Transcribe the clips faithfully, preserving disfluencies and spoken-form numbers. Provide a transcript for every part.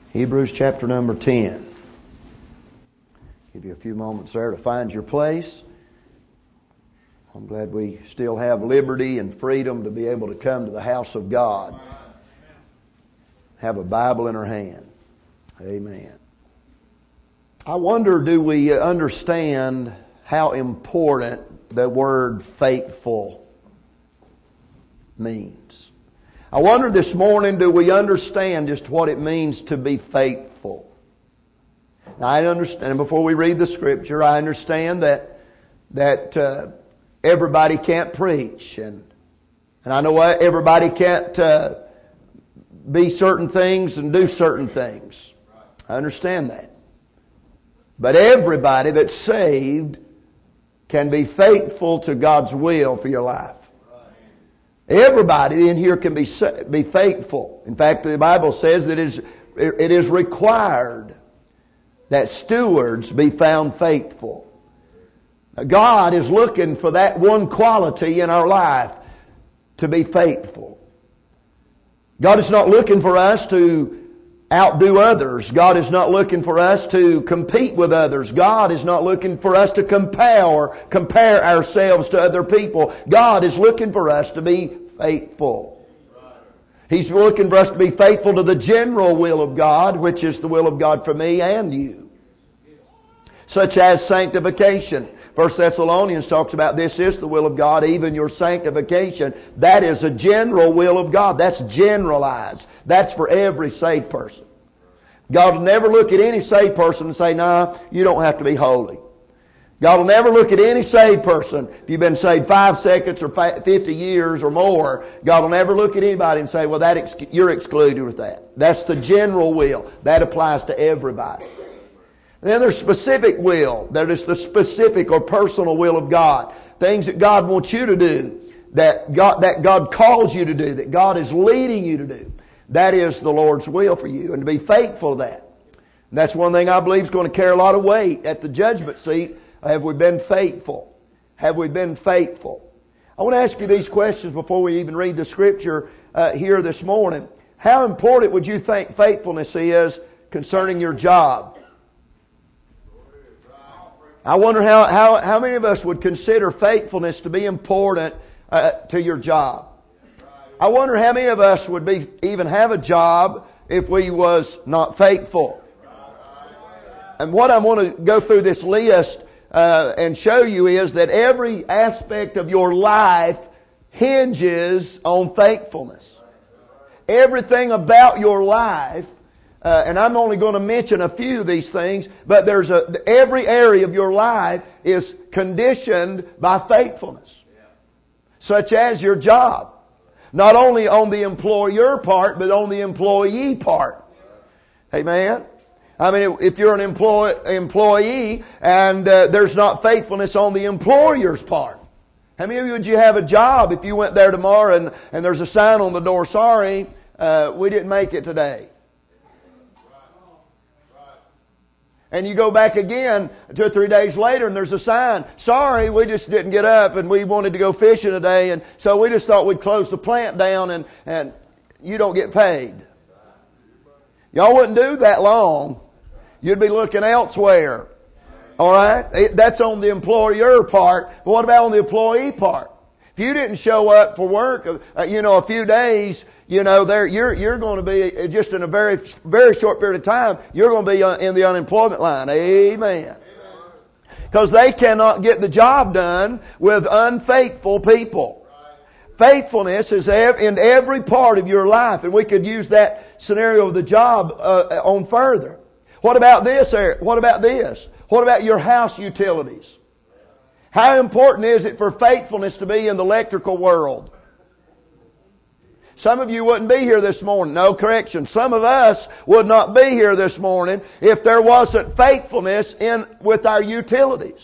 Hebrews chapter number ten. Give you a few moments there to find your place. I'm glad we still have liberty and freedom to be able to come to the house of God. Have a Bible in our hand. Amen. I wonder, do we understand how important the word faithful means? I wonder this morning, do we understand just what it means to be faithful? Now, I understand, before we read the Scripture, I understand that that uh, everybody can't preach, and and I know what everybody can't uh, be certain things and do certain things. I understand that. But everybody that's saved can be faithful to God's will for your life. Everybody in here can be be faithful. In fact, the Bible says that it is, it is required that stewards be found faithful. Now, God is looking for that one quality in our life, to be faithful. God is not looking for us to outdo others. God is not looking for us to compete with others. God is not looking for us to compare or compare ourselves to other people. God is looking for us to be faithful. He's looking for us to be faithful to the general will of God, which is the will of God for me and you. Such as sanctification. First Thessalonians talks about this is the will of God, even your sanctification. That is a general will of God. That's generalized. That's for every saved person. God will never look at any saved person and say, "Nah, you don't have to be holy." God will never look at any saved person. If you've been saved five seconds or fifty years or more, God will never look at anybody and say, "Well, that ex- you're excluded with that." That's the general will. That applies to everybody. And then there's specific will. That is the specific or personal will of God. Things that God wants you to do, that God, that God calls you to do, that God is leading you to do. That is the Lord's will for you, and to be faithful to that. And that's one thing I believe is going to carry a lot of weight at the judgment seat. Have we been faithful? Have we been faithful? I want to ask you these questions before we even read the Scripture uh, here this morning. How important would you think faithfulness is concerning your job? I wonder how, how, how many of us would consider faithfulness to be important uh, to your job. I wonder how many of us would be even have a job if we was not faithful. And what I want to go through this list uh, and show you is that every aspect of your life hinges on faithfulness. Everything about your life. Uh, and I'm only going to mention a few of these things, but there's a, every area of your life is conditioned by faithfulness. Such as your job. Not only on the employer part, but on the employee part. Amen? I mean, if you're an employee, employee and uh, there's not faithfulness on the employer's part. How many of you would you have a job if you went there tomorrow and, and there's a sign on the door, "Sorry, uh, we didn't make it today." And you go back again two or three days later and there's a sign, "Sorry, we just didn't get up and we wanted to go fishing today, and so we just thought we'd close the plant down and, and you don't get paid." Y'all wouldn't do that long. You'd be looking elsewhere. Alright? That's on the employer part. But what about on the employee part? If you didn't show up for work, uh, you know, a few days, you know, there you're you're going to be just in a very very short period of time. You're going to be in the unemployment line. Amen. Because they cannot get the job done with unfaithful people. Faithfulness is in every part of your life, and we could use that scenario of the job uh, on further. What about this? What about this? What about your house utilities? How important is it for faithfulness to be in the electrical world? Some of you wouldn't be here this morning. No, correction. Some of us would not be here this morning if there wasn't faithfulness in with our utilities.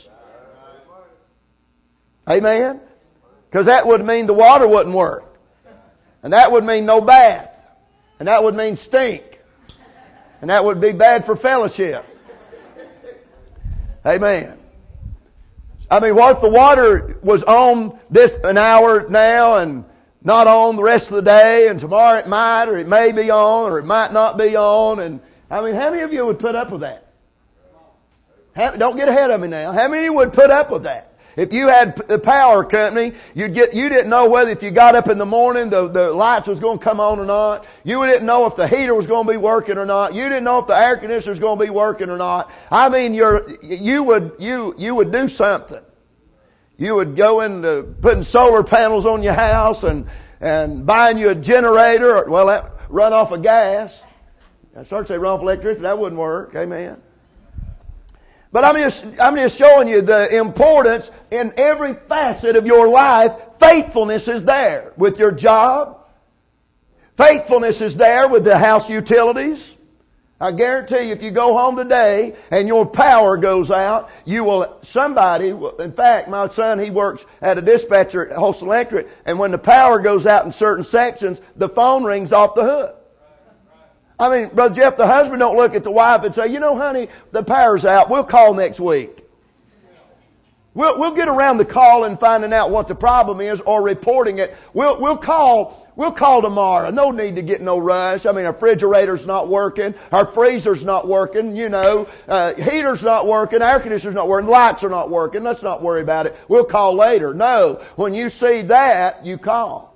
Amen? Because that would mean the water wouldn't work. And that would mean no bath. And that would mean stink. And that would be bad for fellowship. Amen. I mean, what if the water was on this an hour now and not on the rest of the day, and tomorrow it might or it may be on or it might not be on, and I mean, how many of you would put up with that? How, don't get ahead of me now. How many would put up with that? If you had the power company, you'd get, you didn't know whether if you got up in the morning, the, the lights was going to come on or not. You didn't know if the heater was going to be working or not. You didn't know if the air conditioner was going to be working or not. I mean, you're, you would, you, you would do something. You would go into putting solar panels on your house and, and buying you a generator, or, well, that run off of gas. I started to say run off electricity, that wouldn't work. Amen. But I'm just, I'm just showing you the importance in every facet of your life. Faithfulness is there with your job. Faithfulness is there with the house utilities. I guarantee you, if you go home today and your power goes out, you will, somebody, in fact, my son, he works at a dispatcher at Holston Electric, and when the power goes out in certain sections, the phone rings off the hook. I mean, Brother Jeff, the husband don't look at the wife and say, you know, honey, the power's out. We'll call next week. We'll, we'll get around the call and finding out what the problem is or reporting it. We'll, we'll call, we'll call tomorrow. No need to get no rush. I mean, our refrigerator's not working. Our freezer's not working. You know, uh, heater's not working. Air conditioner's not working. Lights are not working. Let's not worry about it. We'll call later. No. When you see that, you call.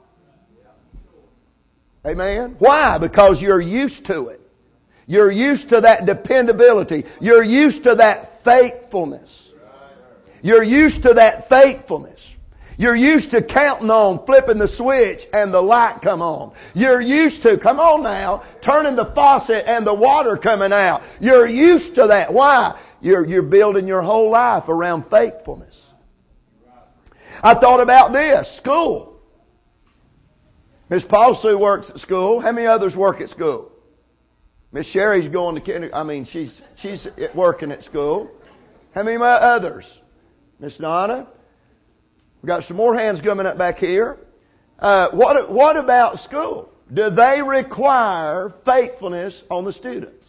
Amen? Why? Because you're used to it. You're used to that dependability. You're used to that faithfulness. You're used to that faithfulness. You're used to counting on flipping the switch and the light come on. You're used to, come on now, turning the faucet and the water coming out. You're used to that. Why? You're, you're building your whole life around faithfulness. I thought about this. School. Miss Paul Sue works at school. How many others work at school? Miss Sherry's going to kindergarten. I mean, she's she's working at school. How many others? Miss Donna. We got some more hands coming up back here. Uh, what what about school? Do they require faithfulness on the students?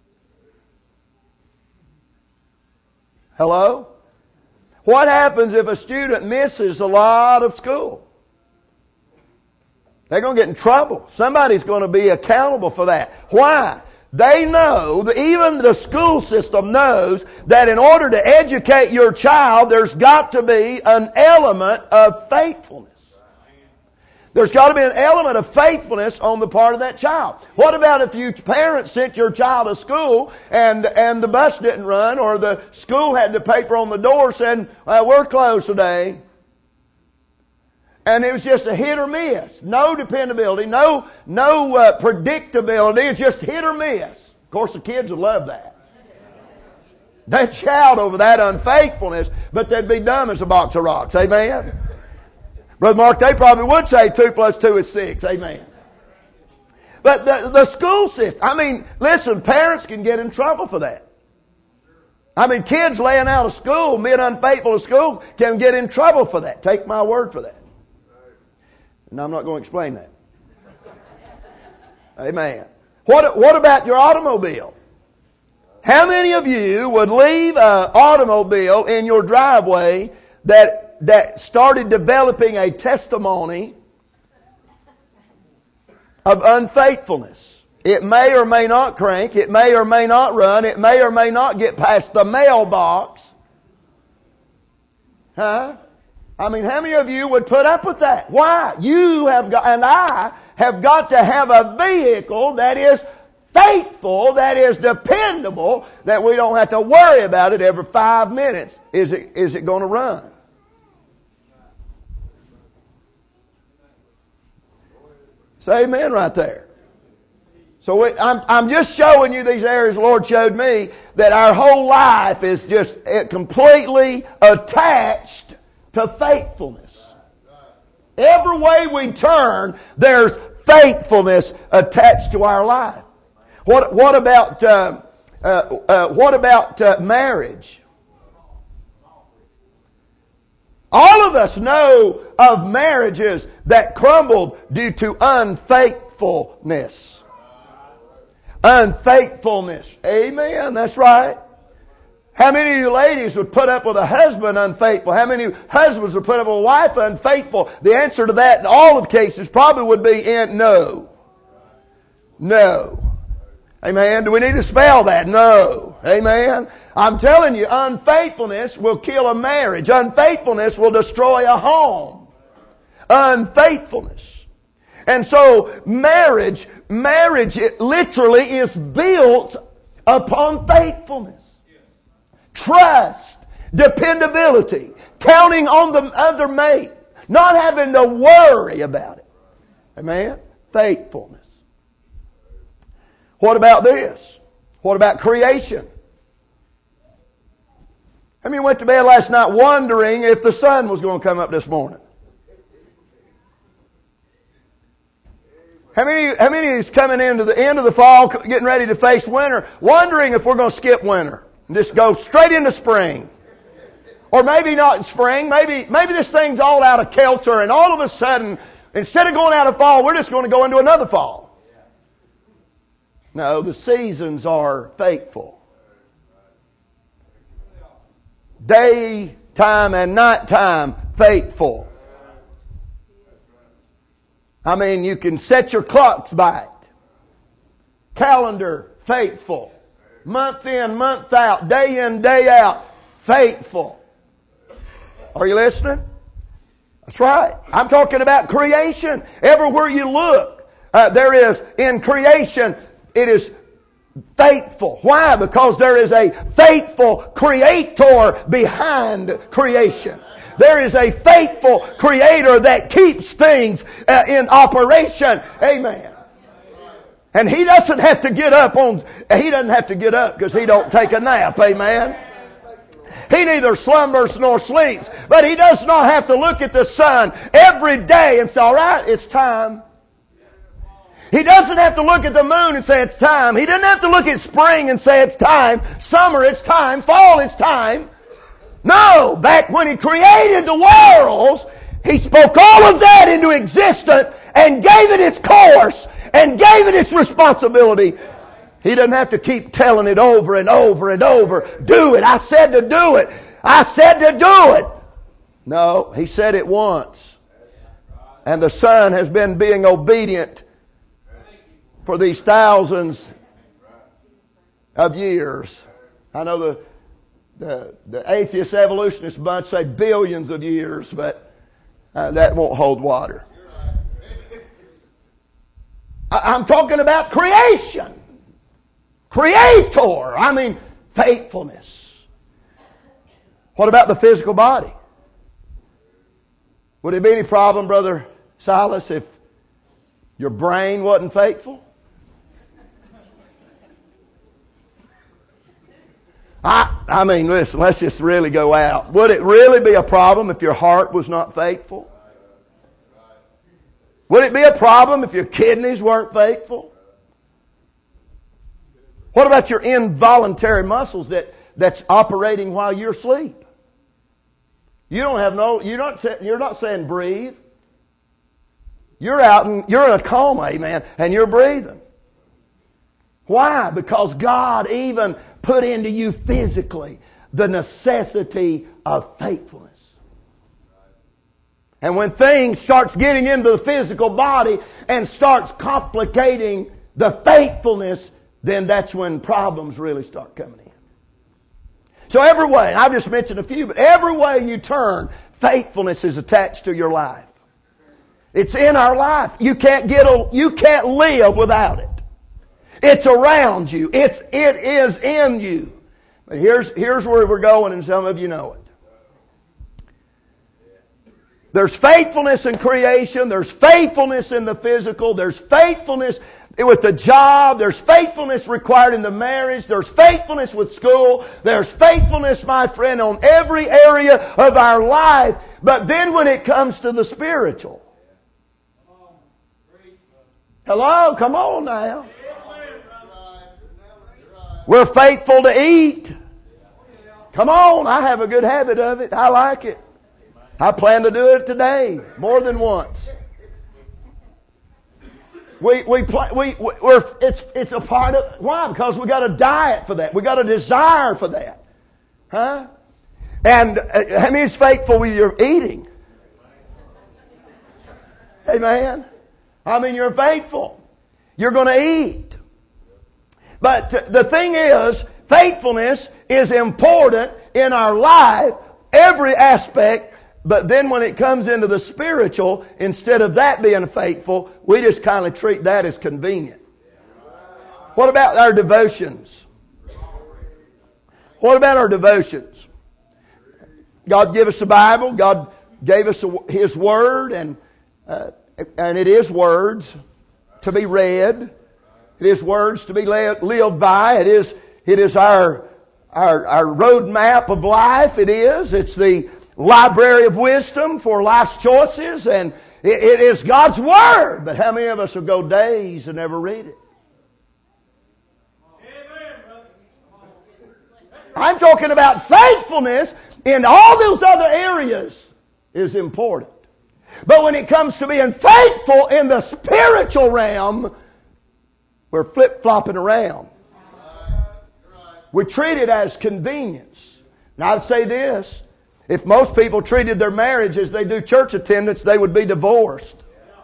Hello? What happens if a student misses a lot of school? They're going to get in trouble. Somebody's going to be accountable for that. Why? They know, that even the school system knows that in order to educate your child, there's got to be an element of faithfulness. There's got to be an element of faithfulness on the part of that child. What about if you parents sent your child to school and and the bus didn't run, or the school had the paper on the door saying, well, we're closed today? And it was just a hit or miss. No dependability, no no uh, predictability. It's just hit or miss. Of course, the kids would love that. They'd shout over that unfaithfulness, but they'd be dumb as a box of rocks. Amen? Brother Mark, they probably would say two plus two is six. Amen. But the, the school system, I mean, listen, parents can get in trouble for that. I mean, kids laying out of school, being unfaithful to school, can get in trouble for that. Take my word for that. And I'm not going to explain that. Amen. What, what about your automobile? How many of you would leave an automobile in your driveway that, that started developing a testimony of unfaithfulness? It may or may not crank. It may or may not run. It may or may not get past the mailbox. Huh? I mean, how many of you would put up with that? Why? You have got, and I have got to have a vehicle that is faithful, that is dependable, that we don't have to worry about it every five minutes. Is it, is it going to run? Say amen right there. So we, I'm, I'm just showing you these areas the Lord showed me that our whole life is just completely attached to faithfulness. Every way we turn, there's faithfulness attached to our life. What what about uh, uh, uh, what about uh, marriage? All of us know of marriages that crumbled due to unfaithfulness. Unfaithfulness. Amen. That's right. How many of you ladies would put up with a husband unfaithful? How many husbands would put up with a wife unfaithful? The answer to that in all of the cases probably would be in no. No. Amen. Do we need to spell that? No. Amen. I'm telling you, unfaithfulness will kill a marriage. Unfaithfulness will destroy a home. Unfaithfulness. And so marriage, marriage it literally is built upon faithfulness. Trust, dependability, counting on the other mate, not having to worry about it. Amen? Faithfulness. What about this? What about creation? How many went to bed last night wondering if the sun was going to come up this morning? How many, how many is coming into the end of the fall, getting ready to face winter, wondering if we're going to skip winter and just go straight into spring? Or maybe not spring, maybe, maybe this thing's all out of kilter and all of a sudden, instead of going out of fall, we're just going to go into another fall. No, the seasons are faithful. Daytime and nighttime, faithful. I mean, you can set your clocks by it. Calendar, faithful. Month in, month out, day in, day out, faithful. Are you listening? That's right. I'm talking about creation. Everywhere you look, uh, there is, in creation, it is faithful. Why? Because there is a faithful creator behind creation. There is a faithful creator that keeps things uh, in operation. Amen. And He doesn't have to get up on, He doesn't have to get up because He don't take a nap. Amen. He neither slumbers nor sleeps. But He does not have to look at the sun every day and say, all right, it's time. He doesn't have to look at the moon and say it's time. He doesn't have to look at spring and say it's time. Summer, it's time. Fall, it's time. No, back when He created the worlds, He spoke all of that into existence and gave it its course and gave it its responsibility. He doesn't have to keep telling it over and over and over. Do it. I said to do it. I said to do it. No, He said it once. And the Son has been being obedient for these thousands of years. I know the the, the atheist evolutionist bunch say billions of years, but uh, that won't hold water. I, I'm talking about creation. Creator. I mean, faithfulness. What about the physical body? Would it be any problem, Brother Silas, if your brain wasn't faithful? I, I mean, listen, let's just really go out. Would it really be a problem if your heart was not faithful? Would it be a problem if your kidneys weren't faithful? What about your involuntary muscles that, that's operating while you're asleep? You don't have no, you're not, you're not saying breathe. You're out and you're in a coma, amen, and you're breathing. Why? Because God even put into you physically the necessity of faithfulness. And when things starts getting into the physical body and starts complicating the faithfulness, then that's when problems really start coming in. So every way, and I've just mentioned a few, but every way you turn, faithfulness is attached to your life. It's in our life. You can't get a, you can't live without it. It's around you. It's, it is in you. But here's, here's where we're going, and some of you know it. There's faithfulness in creation. There's faithfulness in the physical. There's faithfulness with the job. There's faithfulness required in the marriage. There's faithfulness with school. There's faithfulness, my friend, on every area of our life. But then when it comes to the spiritual. Hello? Come on now. We're faithful to eat. Come on, I have a good habit of it. I like it. I plan to do it today, more than once. We we play, we we're it's it's a part of why? Because we got a diet for that. We got a desire for that, huh? And uh, how many is faithful with your eating? Amen. I mean, you're faithful. You're going to eat. But the thing is, faithfulness is important in our life, every aspect. But then when it comes into the spiritual, instead of that being faithful, we just kind of treat that as convenient. What about our devotions? What about our devotions? God gave us the Bible. God gave us His Word, and uh, and it is words to be read. It is words to be lived by. It is it is our our our roadmap of life. It is. It's the library of wisdom for life's choices, and it, it is God's Word. But how many of us will go days and never read it? I'm talking about faithfulness in all those other areas is important. But when it comes to being faithful in the spiritual realm, we're flip-flopping around. We treat it as convenience. Now I'd say this, if most people treated their marriage as they do church attendance, they would be divorced.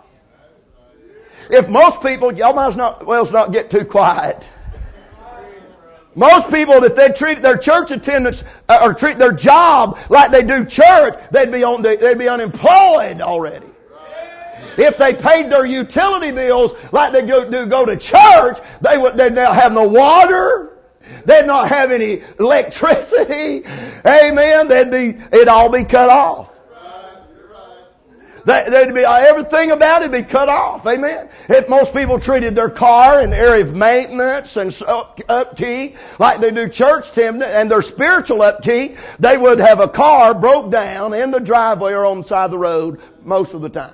If most people, y'all might as not, well, let's not get too quiet. Most people, if they treat their church attendance uh, or treat their job like they do church, they'd be on the, they'd be unemployed already. If they paid their utility bills like they go, do go to church, they would they'd not have no water. They'd not have any electricity. Amen. They'd be it'd all be cut off. They'd be, everything about it would be cut off. Amen. If most people treated their car in the area of maintenance and upkeep like they do church attendance and their spiritual upkeep, they would have a car broke down in the driveway or on the side of the road most of the time.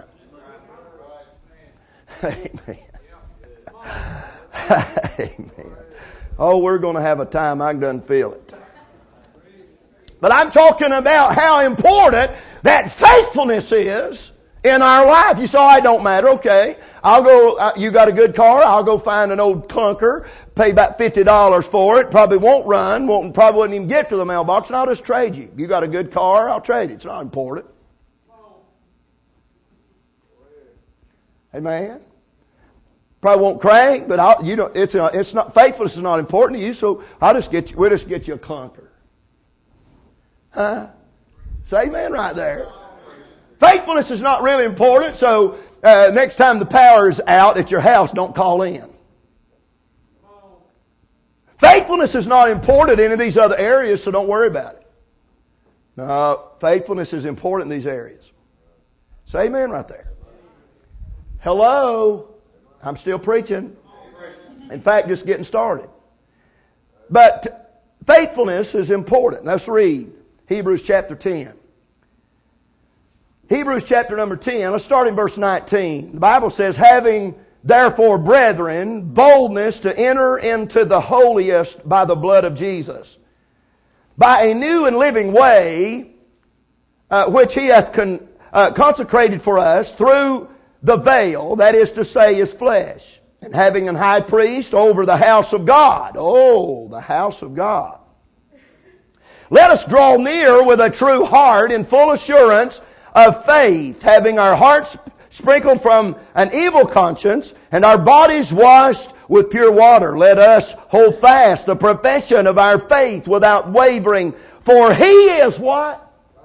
Amen. Amen. Oh, we're going to have a time. I can done feel it. But I'm talking about how important that faithfulness is in our life. You say, oh, it don't matter. Okay. I'll go, uh, you got a good car. I'll go find an old clunker, pay about fifty dollars for it. Probably won't run, won't, probably wouldn't even get to the mailbox, and I'll just trade you. You got a good car, I'll trade it. It's not important. Amen. Probably won't crank, but I'll, you don't, it's, a, it's not, faithfulness is not important to you, so I'll just get you, we'll just get you a clunker. Huh? Say amen right there. Faithfulness is not really important, so uh, next time the power is out at your house, don't call in. Faithfulness is not important in any of these other areas, so don't worry about it. No, faithfulness is important in these areas. Say amen right there. Hello? I'm still preaching. In fact, just getting started. But faithfulness is important. Let's read Hebrews chapter ten. Hebrews chapter number ten, let's start in verse nineteen. The Bible says, having therefore, brethren, boldness to enter into the holiest by the blood of Jesus, by a new and living way, uh, which He hath con- uh, consecrated for us through the veil, that is to say, His flesh, and having an high priest over the house of God. Oh, the house of God. Let us draw near with a true heart in full assurance of faith, having our hearts sprinkled from an evil conscience and our bodies washed with pure water. Let us hold fast the profession of our faith without wavering, for He is what?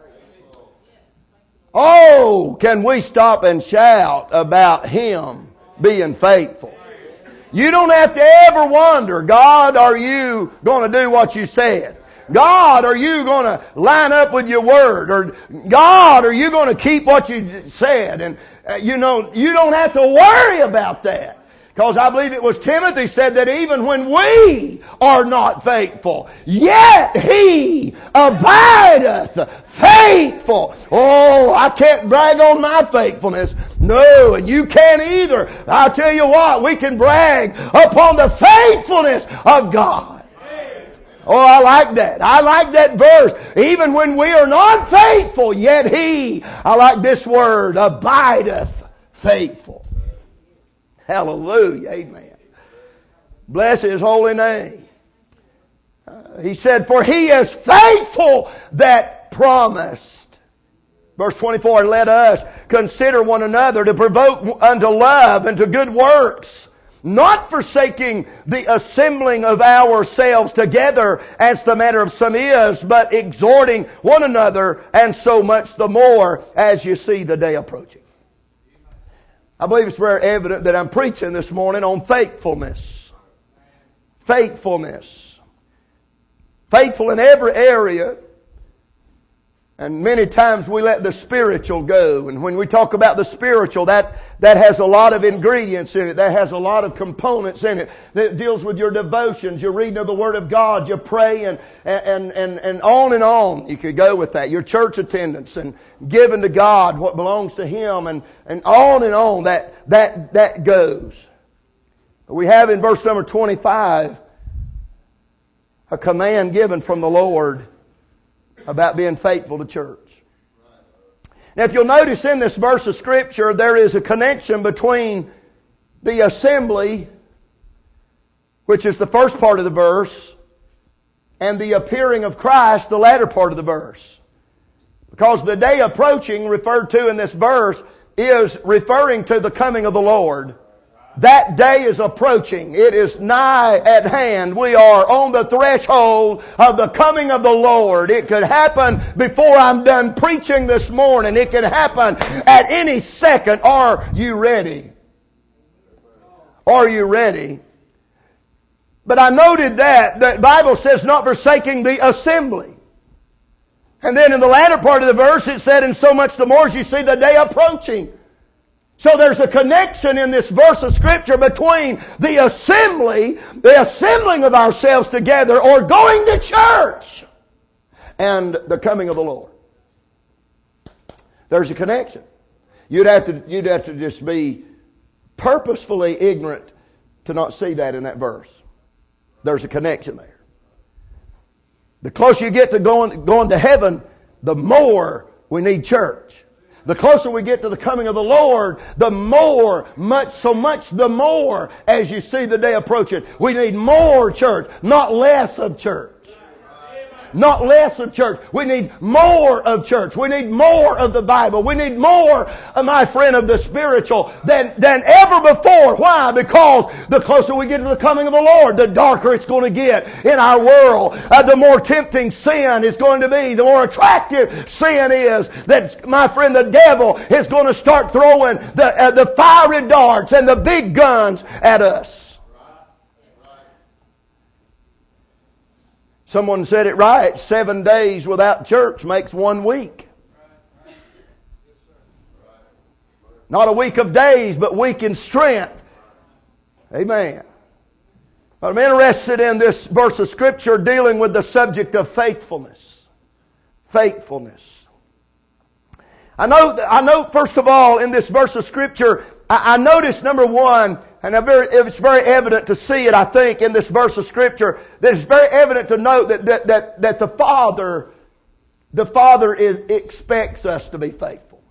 Oh, can we stop and shout about Him being faithful? You don't have to ever wonder, God, are you going to do what you said? God, are you going to line up with your word? Or God, are you going to keep what you said? And uh, you know, you don't have to worry about that. Because I believe it was Timothy said that even when we are not faithful, yet He abideth faithful. Oh, I can't brag on my faithfulness. No, and you can't either. I'll tell you what, we can brag upon the faithfulness of God. Oh, I like that. I like that verse. Even when we are not faithful, yet He, I like this word, abideth faithful. Hallelujah. Amen. Bless His holy name. Uh, he said, for He is faithful that promised. Verse twenty-four, and let us consider one another to provoke unto love and to good works, not forsaking the assembling of ourselves together as the manner of some is, but exhorting one another, and so much the more as you see the day approaching. I believe it's very evident that I'm preaching this morning on faithfulness. Faithfulness. Faithful in every area. And many times we let the spiritual go. And when we talk about the spiritual, that, that has a lot of ingredients in it. That has a lot of components in it. That deals with your devotions, your reading of the Word of God, your pray, and, and, and, and on and on. You could go with that. Your church attendance and giving to God what belongs to Him, and, and on and on. That, that, that goes. We have in verse number twenty-five a command given from the Lord about being faithful to church. Now, if you'll notice in this verse of Scripture, there is a connection between the assembly, which is the first part of the verse, and the appearing of Christ, the latter part of the verse. Because the day approaching, referred to in this verse, is referring to the coming of the Lord. That day is approaching. It is nigh at hand. We are on the threshold of the coming of the Lord. It could happen before I'm done preaching this morning. It could happen at any second. Are you ready? Are you ready? But I noted that the Bible says not forsaking the assembly. And then in the latter part of the verse it said, and so much the more as you see the day approaching. So there's a connection in this verse of Scripture between the assembly, the assembling of ourselves together, or going to church, and the coming of the Lord. There's a connection. You'd have to, you'd have to just be purposefully ignorant to not see that in that verse. There's a connection there. The closer you get to going, going to heaven, the more we need church. The closer we get to the coming of the Lord, the more, much, so much the more as you see the day approaching. We need more church, not less of church. Not less of church. We need more of church. We need more of the Bible. We need more, uh, my friend, of the spiritual than, than ever before. Why? Because the closer we get to the coming of the Lord, the darker it's going to get in our world. Uh, the more tempting sin is going to be. The more attractive sin is. That, my friend, the devil is going to start throwing the, uh, the fiery darts and the big guns at us. Someone said it right. Seven days without church makes one week. Not a week of days, but week in strength. Amen. But I'm interested in this verse of Scripture dealing with the subject of faithfulness. Faithfulness. I know, I know first of all, in this verse of Scripture, I, I notice, number one, and it's very evident to see it, I think, in this verse of Scripture, that it's very evident to note that, that, that, that the Father, the Father is, expects us to be faithful.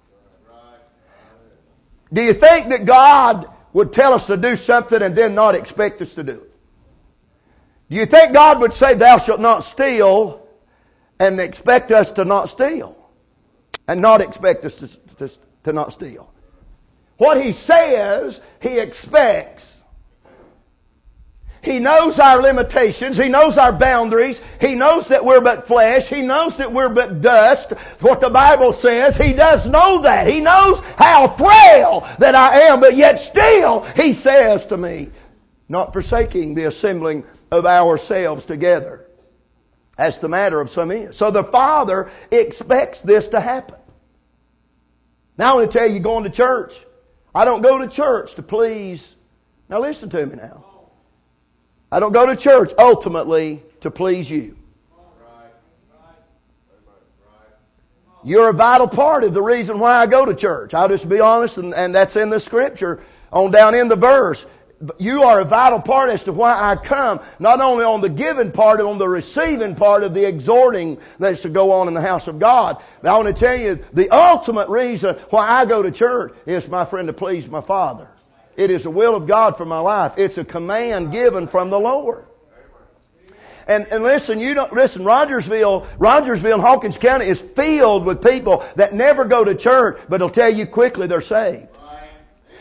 Do you think that God would tell us to do something and then not expect us to do it? Do you think God would say, thou shalt not steal, and expect us to not steal? And not expect us to, to, to not steal? What He says, He expects. He knows our limitations. He knows our boundaries. He knows that we're but flesh. He knows that we're but dust. What the Bible says, He does know that. He knows how frail that I am, but yet still He says to me, not forsaking the assembling of ourselves together, as the matter of some is. So the Father expects this to happen. Now I want to tell you, going to church, I don't go to church to please. Now listen to me now. I don't go to church ultimately to please you. You're a vital part of the reason why I go to church. I'll just be honest, and, and that's in the Scripture on down in the verse. You are a vital part as to why I come, not only on the giving part, but on the receiving part of the exhorting that's to go on in the house of God. But I want to tell you, the ultimate reason why I go to church is, my friend, to please my Father. It is the will of God for my life. It's a command given from the Lord. And, and listen, you don't, listen, Rogersville, Rogersville and Hawkins County is filled with people that never go to church, but will tell you quickly they're saved.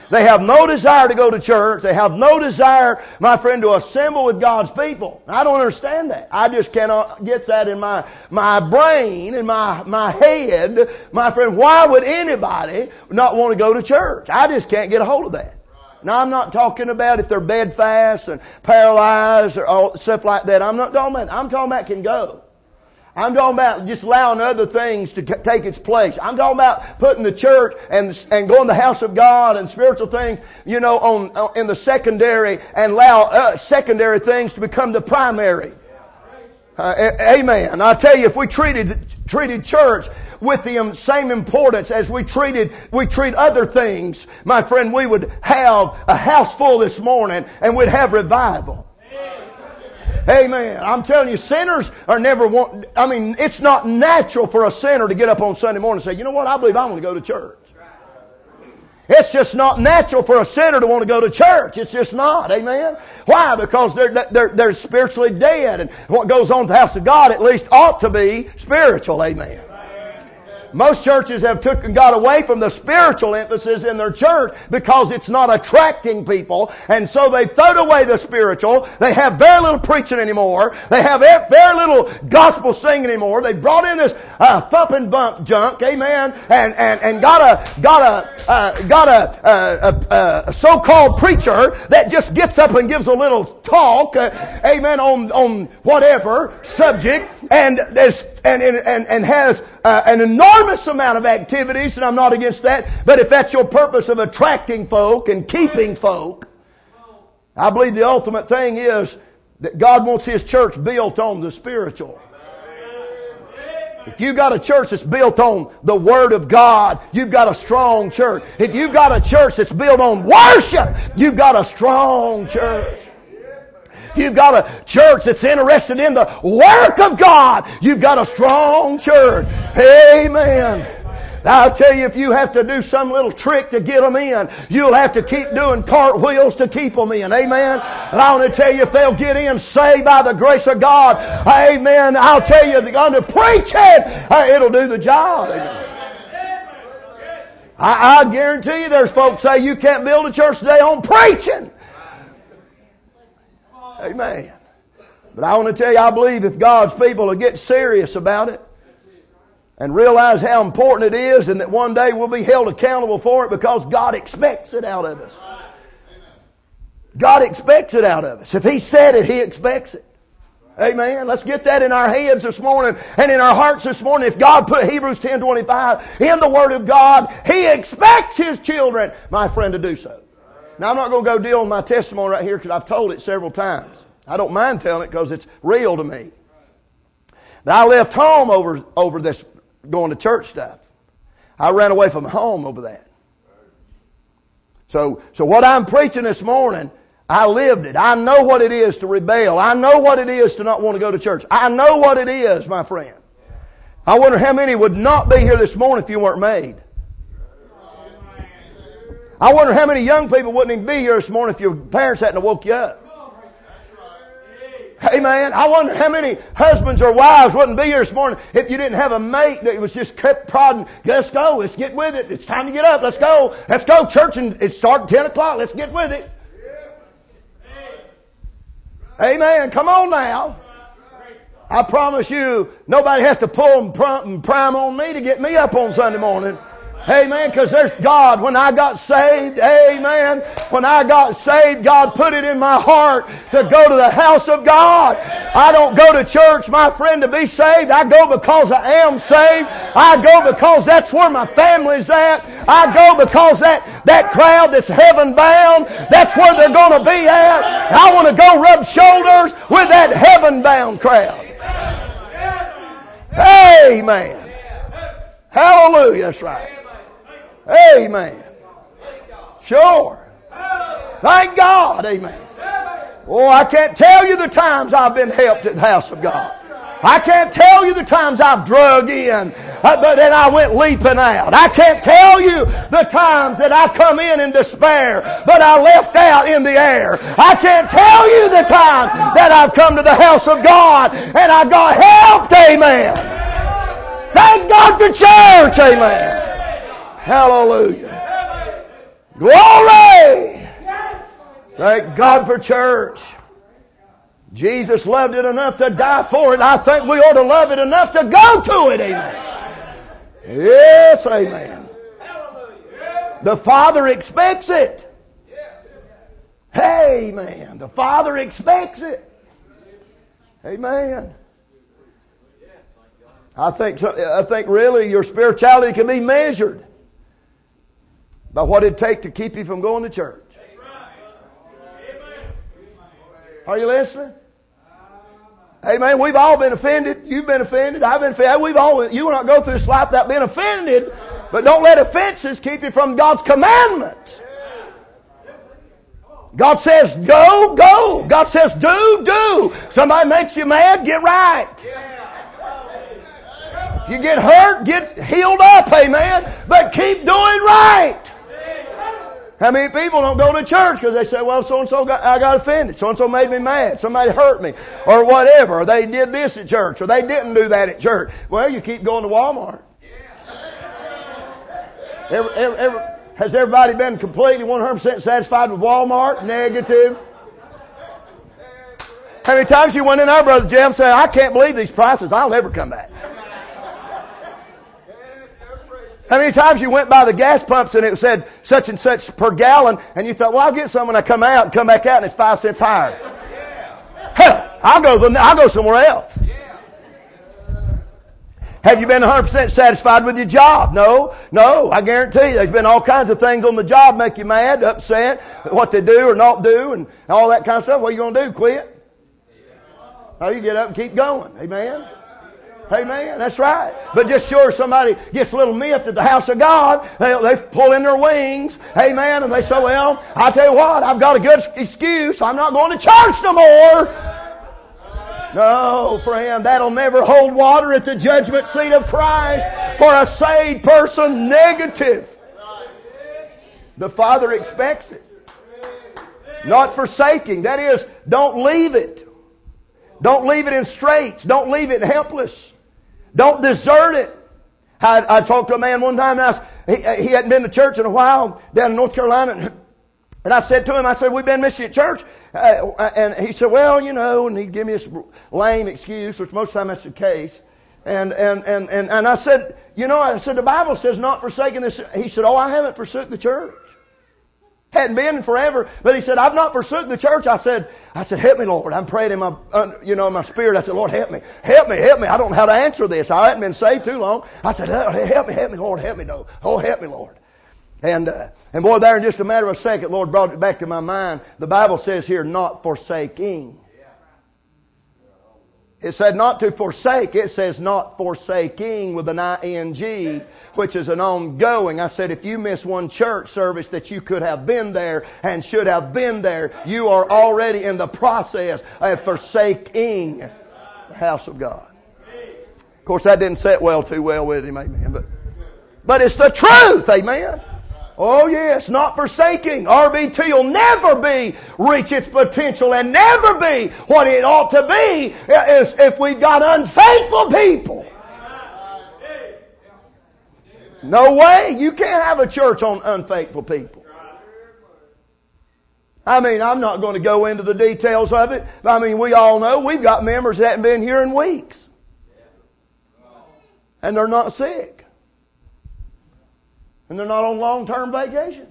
They have no desire to go to church. They have no desire, my friend, to assemble with God's people. I don't understand that. I just cannot get that in my, my brain, in my, my head. My friend, why would anybody not want to go to church? I just can't get a hold of that. Now, I'm not talking about if they're bedfast and paralyzed or all stuff like that. I'm not talking about, I'm talking about can go. I'm talking about just allowing other things to take its place. I'm talking about putting the church and and going to the house of God and spiritual things, you know, on, on in the secondary, and allow uh, secondary things to become the primary. Uh, amen. I tell you, if we treated treated church with the same importance as we treated we treat other things, my friend, we would have a house full this morning, and we'd have revival. Amen. I'm telling you, sinners are never want, I mean, it's not natural for a sinner to get up on Sunday morning and say, you know what, I believe I want to go to church. It's just not natural for a sinner to want to go to church. It's just not. Amen. Why? Because they're, they're, they're spiritually dead. And what goes on at the house of God at least ought to be spiritual. Amen. Most churches have taken God away from the spiritual emphasis in their church because it's not attracting people, and so they've thrown away the spiritual. They have very little preaching anymore. They have very little gospel singing anymore. They brought in this uh, thump and bump junk, amen, and and and got a got a uh, got a, a, a, a so-called preacher that just gets up and gives a little talk, uh, amen, on on whatever subject, and there's and and and has uh, an enormous amount of activities, and I'm not against that. But if that's your purpose of attracting folk and keeping folk, I believe the ultimate thing is that God wants His church built on the spiritual. If you've got a church that's built on the Word of God, you've got a strong church. If you've got a church that's built on worship, you've got a strong church. You've got a church that's interested in the work of God, you've got a strong church. Amen. Now, I'll tell you, if you have to do some little trick to get them in, you'll have to keep doing cartwheels to keep them in. Amen. And I want to tell you, if they'll get in saved by the grace of God, amen, I'll tell you, under preaching, it'll do the job. Amen. I, I guarantee you there's folks say you can't build a church today on preaching. Amen. But I want to tell you, I believe if God's people will get serious about it and realize how important it is, and that one day we'll be held accountable for it, because God expects it out of us. God expects it out of us. If He said it, He expects it. Amen. Let's get that in our heads this morning and in our hearts this morning. If God put Hebrews ten twenty-five in the Word of God, He expects His children, my friend, to do so. Now, I'm not going to go deal with my testimony right here because I've told it several times. I don't mind telling it because it's real to me. But I left home over over this going to church stuff. I ran away from home over that. So, so what I'm preaching this morning, I lived it. I know what it is to rebel. I know what it is to not want to go to church. I know what it is, my friend. I wonder how many would not be here this morning if you weren't made. I wonder how many young people wouldn't even be here this morning if your parents hadn't woke you up. Amen. I wonder how many husbands or wives wouldn't be here this morning if you didn't have a mate that was just kept prodding, let's go, let's get with it, it's time to get up, let's go, let's go, church, and it's starting ten o'clock, let's get with it. Amen. Come on now. I promise you, nobody has to pull and prime on me to get me up on Sunday morning. Amen, because there's God. When I got saved, amen, when I got saved, God put it in my heart to go to the house of God. I don't go to church, my friend, to be saved. I go because I am saved. I go because that's where my family's at. I go because that, that crowd that's heaven bound, that's where they're going to be at. I want to go rub shoulders with that heaven bound crowd. Amen. Hallelujah, that's right. Amen. Sure. Thank God. Amen. Oh, I can't tell you the times I've been helped at the house of God. I can't tell you the times I've drug in, but then I went leaping out. I can't tell you the times that I come in in despair, but I left out in the air. I can't tell you the time that I've come to the house of God and I got helped. Amen. Thank God for church. Amen. Hallelujah. Glory! Thank God for church. Jesus loved it enough to die for it. I think we ought to love it enough to go to it. Amen. Yes, amen. The Father expects it. Amen. The Father expects it. Amen. I think, I think really your spirituality can be measured by what it'd take to keep you from going to church. Are you listening? Amen. We've all been offended. You've been offended. I've been offended. We've all, you will not go through this life without being offended. But don't let offenses keep you from God's commandments. God says go, go. God says do, do. Somebody makes you mad, get right. If you get hurt, get healed up, amen. But keep doing right. How many people don't go to church because they say, well, so-and-so got, I got offended. So-and-so made me mad. Somebody hurt me. Or whatever. Or they did this at church. Or they didn't do that at church. Well, you keep going to Walmart. Every, every, every, has everybody been completely one hundred percent satisfied with Walmart? Negative. How many times you went in there, Brother Jim, said, I can't believe these prices. I'll never come back. How many times you went by the gas pumps and it said such and such per gallon and you thought, well, I'll get some when I come out and come back out and it's five cents higher. Hell, I'll go, I'll go somewhere else. Have you been one hundred percent satisfied with your job? No, no. I guarantee you there's been all kinds of things on the job make you mad, upset, what they do or not do and all that kind of stuff. What are you going to do? Quit? No, you get up and keep going. Amen. Amen. That's right. But just sure somebody gets a little miffed at the house of God, they, they pull in their wings. Amen. And they say, well, I tell you what, I've got a good excuse. I'm not going to church no more. No, friend, that'll never hold water at the judgment seat of Christ for a saved person. Negative. The Father expects it. Not forsaking. That is, don't leave it. Don't leave it in straits. Don't leave it helpless. Don't desert it. I, I talked to a man one time, and I was, he, he hadn't been to church in a while down in North Carolina. And I said to him, I said, we've been missing at church. Uh, and he said, well, you know, and he'd give me this lame excuse, which most of the time that's the case. And, and, and, and, and I said, you know, I said, the Bible says not forsaking this. He said, oh, I haven't forsook the church. Hadn't been in forever. But he said, I've not forsook the church. I said, I said, help me, Lord. I'm praying in my, uh, you know, in my spirit. I said, Lord, help me. Help me, help me. I don't know how to answer this. I hadn't been saved too long. I said, help me, help me, Lord, help me, no. Oh, help me, Lord. And, uh, and boy, there in just a matter of a second, Lord brought it back to my mind. The Bible says here, not forsaking. It said not to forsake. It says not forsaking with an I N G, which is an ongoing. I said, if you miss one church service that you could have been there and should have been there, you are already in the process of forsaking the house of God. Of course, that didn't sit well too well with him, amen. But, but it's the truth, amen. Oh yes, not forsaking. R B T will never be, reach its potential and never be what it ought to be if we've got unfaithful people. No way. You can't have a church on unfaithful people. I mean, I'm not going to go into the details of it. I mean, we all know we've got members that haven't been here in weeks. And they're not sick. And they're not on long-term vacation.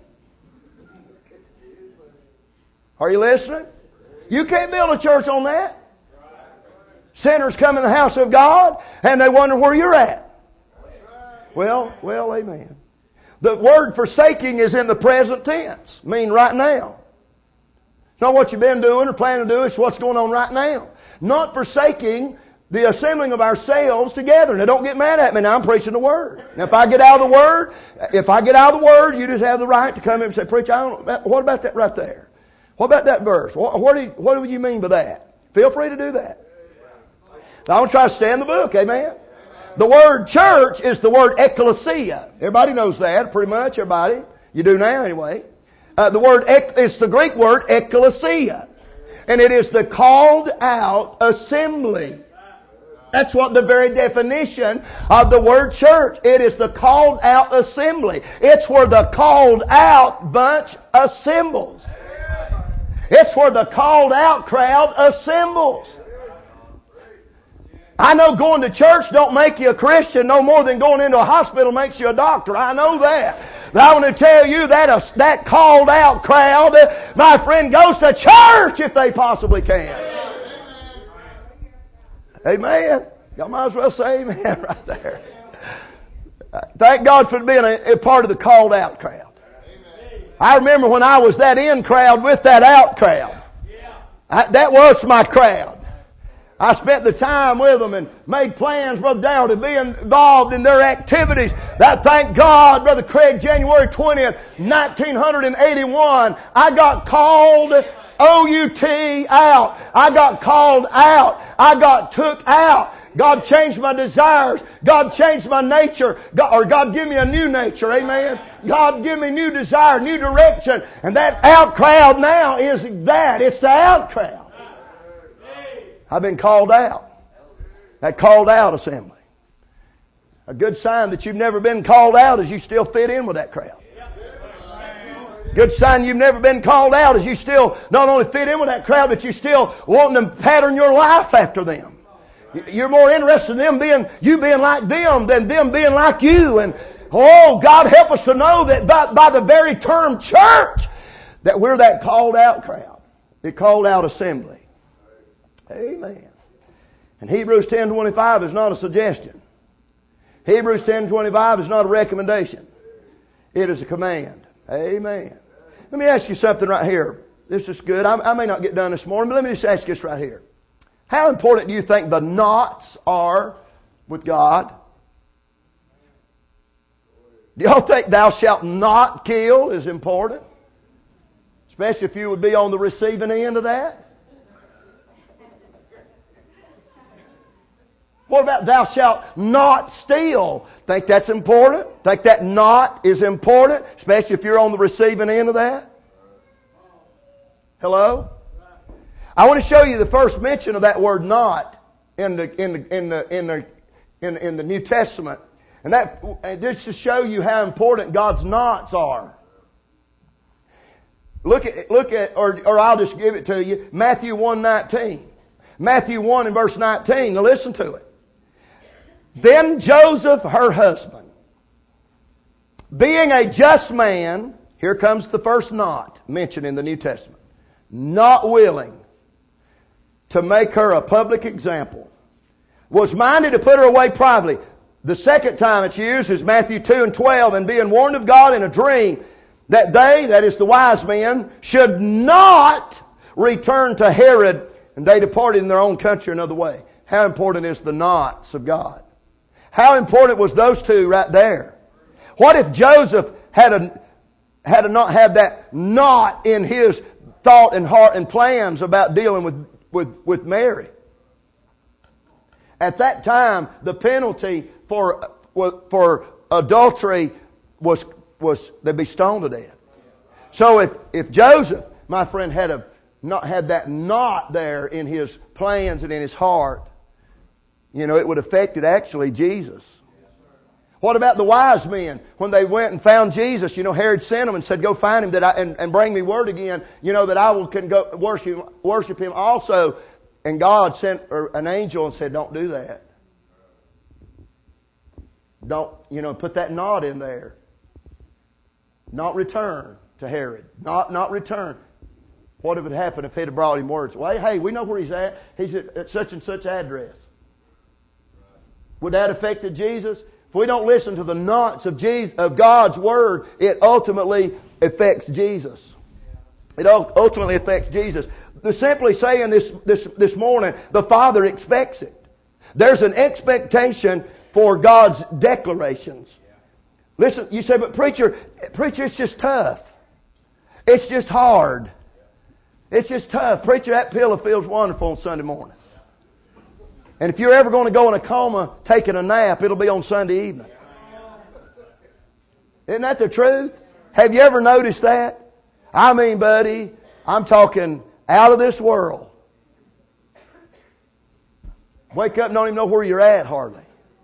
Are you listening? You can't build a church on that. Sinners come in the house of God and they wonder where you're at. Well, well, amen. The word forsaking is in the present tense, mean right now. It's not what you've been doing or planning to do, it's what's going on right now. Not forsaking the assembling of ourselves together. Now don't get mad at me. Now I'm preaching the Word. Now if I get out of the Word, if I get out of the Word, you just have the right to come in and say, preacher, I don't, what about that right there? What about that verse? What, what, do you, what do you mean by that? Feel free to do that. Now I'm going to try to stay in the book. Amen. The word church is the word ecclesia. Everybody knows that, pretty much. Everybody. You do now anyway. Uh, the word, it's the Greek word ecclesia. And it is the called out assembly. That's what the very definition of the word church. It is the called out assembly. It's where the called out bunch assembles. It's where the called out crowd assembles. I know going to church don't make you a Christian no more than going into a hospital makes you a doctor. I know that. But I want to tell you that a, that called out crowd, my friend, goes to church if they possibly can. Amen. Y'all might as well say amen right there. Thank God for being a, a part of the called out crowd. I remember when I was that in crowd with that out crowd. I, that was my crowd. I spent the time with them and made plans, Brother Darrell, to be involved in their activities. That, thank God, Brother Craig, January twentieth, nineteen eighty-one, I got called O U T out. I got called out. I got took out. God changed my desires. God changed my nature. God, or God give me a new nature. Amen. God give me new desire, new direction. And that out crowd now is that. It's the out crowd. I've been called out. That called out assembly. A good sign that you've never been called out is you still fit in with that crowd. Good sign you've never been called out is you still not only fit in with that crowd, but you still wanting to pattern your life after them. You're more interested in them being, you being like them than them being like you. And oh, God help us to know that by, by the very term church, that we're that called out crowd. The called out assembly. Amen. And Hebrews ten twenty-five is not a suggestion. Hebrews ten twenty-five is not a recommendation. It is a command. Amen. Let me ask you something right here. This is good. I, I may not get done this morning, but let me just ask you this right here. How important do you think the knots are with God? Do y'all think thou shalt not kill is important? Especially if you would be on the receiving end of that. What about thou shalt not steal? Think that's important? Think that not is important? Especially if you're on the receiving end of that? Hello? I want to show you the first mention of that word not in the in the in the in the in, in the New Testament. And that and just to show you how important God's nots are. Look at look at or or I'll just give it to you. Matthew one nineteen. Matthew one and verse nineteen. Now listen to it. Then Joseph, her husband, being a just man, here comes the first not mentioned in the New Testament, not willing to make her a public example, was minded to put her away privately. The second time it's used is Matthew two and twelve, and being warned of God in a dream that they, that is the wise men, should not return to Herod, and they departed in their own country another way. How important is the nots of God? How important was those two right there? What if Joseph had a, had a not had that knot in his thought and heart and plans about dealing with, with, with Mary? At that time, the penalty for, for adultery was, was they'd be stoned to death. So if, if Joseph, my friend, had a, not had that knot there in his plans and in his heart, you know, it would have affected actually Jesus. What about the wise men? When they went and found Jesus, you know, Herod sent them and said, go find him that I, and, and bring me word again, you know, that I will can go worship, worship him also. And God sent an angel and said, don't do that. Don't, you know, put that knot in there. Not return to Herod. Not, not return. What would have happened if he'd have brought him words? Well, hey, we know where he's at. He's at, at such and such address. Would that have affected Jesus? If we don't listen to the knots of Jesus, of God's Word, it ultimately affects Jesus. It ultimately affects Jesus. They're simply saying this, this, this morning, the Father expects it. There's an expectation for God's declarations. Listen, you say, but preacher, preacher, it's just tough. It's just hard. It's just tough. Preacher, that pillow feels wonderful on Sunday morning. And if you're ever going to go in a coma taking a nap, it'll be on Sunday evening. Isn't that the truth? Have you ever noticed that? I mean, buddy, I'm talking out of this world. Wake up and don't even know where you're at hardly.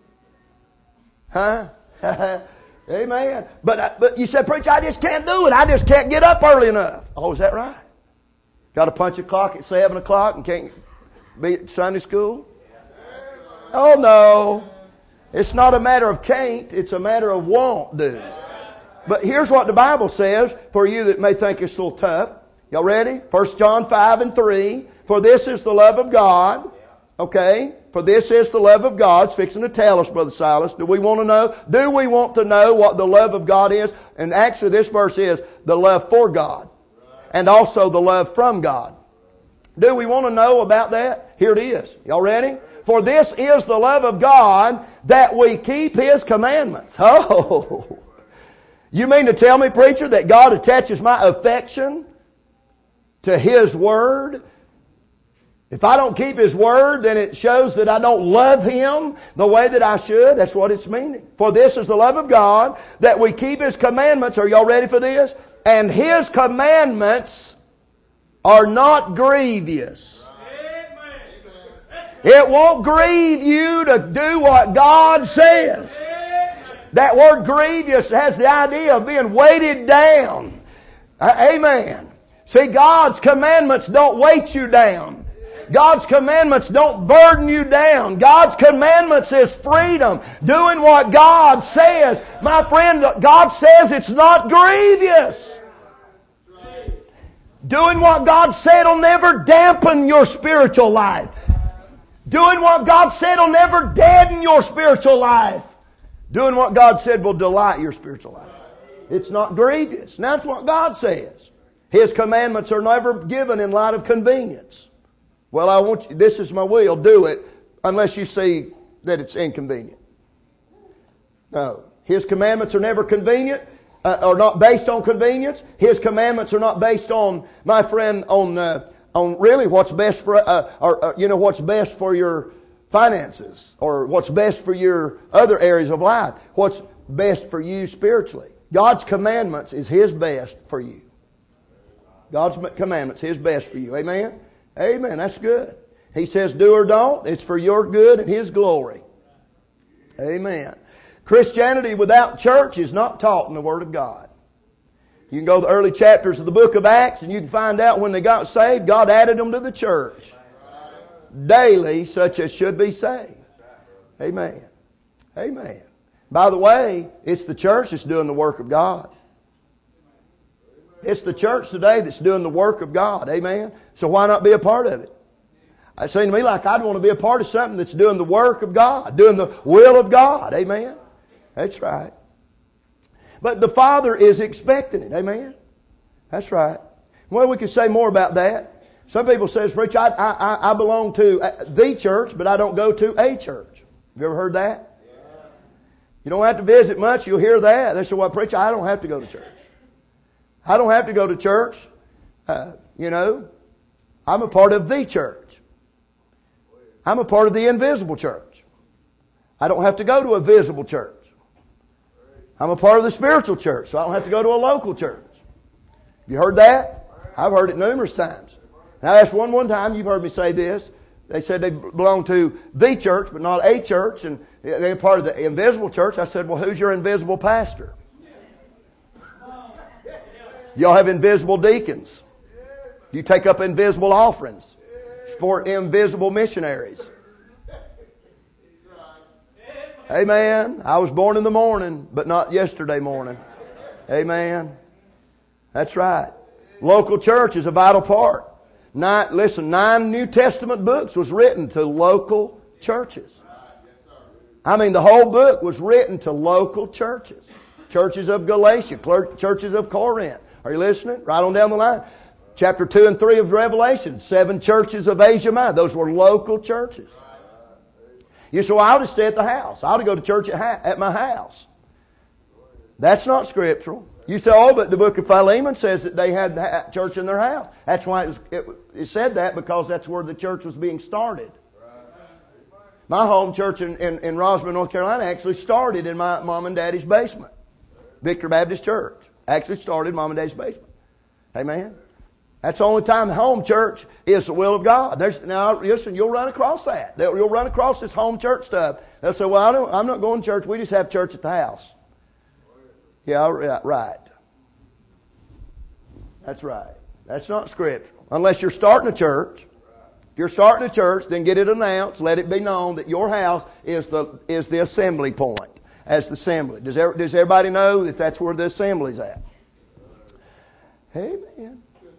Huh? Amen. But, but you said, preacher, I just can't do it. I just can't get up early enough. Oh, is that right? Got to punch a clock at seven o'clock and can't be at Sunday school? Oh, no. It's not a matter of can't. It's a matter of won't do. But here's what the Bible says for you that may think it's a little tough. Y'all ready? First John five and three. For this is the love of God. Okay? For this is the love of God. It's fixing to tell us, Brother Silas. Do we want to know? Do we want to know what the love of God is? And actually this verse is the love for God. And also the love from God. Do we want to know about that? Here it is. Y'all ready? For this is the love of God, that we keep His commandments. Oh! You mean to tell me, preacher, that God attaches my affection to His Word? If I don't keep His Word, then it shows that I don't love Him the way that I should. That's what it's meaning. For this is the love of God, that we keep His commandments. Are y'all ready for this? And His commandments are not grievous. It won't grieve you to do what God says. That word grievous has the idea of being weighted down. Uh, amen. See, God's commandments don't weight you down. God's commandments don't burden you down. God's commandments is freedom. Doing what God says. My friend, God says it's not grievous. Doing what God said will never dampen your spiritual life. Doing what God said will never deaden your spiritual life. Doing what God said will delight your spiritual life. It's not grievous. And that's what God says. His commandments are never given in light of convenience. Well, I want you, this is my will, do it, unless you see that it's inconvenient. No. His commandments are never convenient, uh, are not based on convenience. His commandments are not based on, my friend, on uh, on really what's best for, uh, or, uh, you know, what's best for your finances, or what's best for your other areas of life. What's best for you spiritually. God's commandments is His best for you. God's commandments, His best for you. Amen? Amen. That's good. He says do or don't. It's for your good and His glory. Amen. Christianity without church is not taught in the Word of God. You can go to the early chapters of the book of Acts and you can find out when they got saved, God added them to the church. Daily, such as should be saved. Amen. Amen. By the way, it's the church that's doing the work of God. It's the church today that's doing the work of God. Amen. So why not be a part of it? It seems to me like I'd want to be a part of something that's doing the work of God, doing the will of God. Amen. That's right. But the Father is expecting it. Amen. That's right. Well, we could say more about that. Some people say, preacher, I, I, I belong to the church, but I don't go to a church. Have you ever heard that? You don't have to visit much, you'll hear that. They say, well, preacher, I don't have to go to church. I don't have to go to church. Uh, you know, I'm a part of the church. I'm a part of the invisible church. I don't have to go to a visible church. I'm a part of the spiritual church, so I don't have to go to a local church. You heard that? I've heard it numerous times. Now that's one one time you've heard me say this. They said they belong to the church, but not a church, and they're part of the invisible church. I said, well, who's your invisible pastor? Y'all have invisible deacons. You take up invisible offerings for invisible missionaries. Amen. I was born in the morning, but not yesterday morning. Amen. That's right. Local church is a vital part. Nine, listen, nine New Testament books was written to local churches. I mean, the whole book was written to local churches. Churches of Galatia, churches of Corinth. Are you listening? Right on down the line. Chapter two and three of Revelation. Seven churches of Asia Minor. Those were local churches. You say, well, I ought to stay at the house. I ought to go to church at, ha- at my house. That's not scriptural. You say, oh, but the book of Philemon says that they had the church in their house. That's why it, was, it, it said that, because that's where the church was being started. My home church in, in, in Roswell, North Carolina actually started in my mom and daddy's basement. Victor Baptist Church. Actually started in mom and daddy's basement. Amen. That's the only time home church is the will of God. There's, now, listen, you'll run across that. You'll run across this home church stuff. They'll say, well, I don't, I'm not going to church. We just have church at the house. Yeah, right. That's right. That's not scriptural. Unless you're starting a church. If you're starting a church, then get it announced. Let it be known that your house is the is the assembly point. As the assembly. Does, does everybody know that that's where the assembly's at? Amen.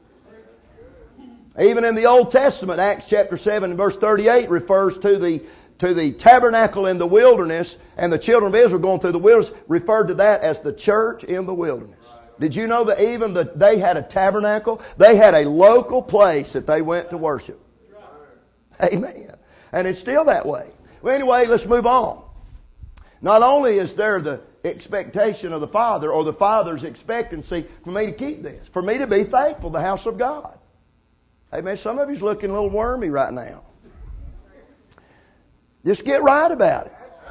Even in the Old Testament, Acts chapter seven and verse thirty-eight refers to the to the tabernacle in the wilderness, and the children of Israel going through the wilderness referred to that as the church in the wilderness. Did you know that even the, they had a tabernacle? They had a local place that they went to worship. Amen. And it's still that way. Well, anyway, let's move on. Not only is there the expectation of the Father, or the Father's expectancy for me to keep this, for me to be faithful to the house of God. Amen. Some of you's looking a little wormy right now. Just get right about it.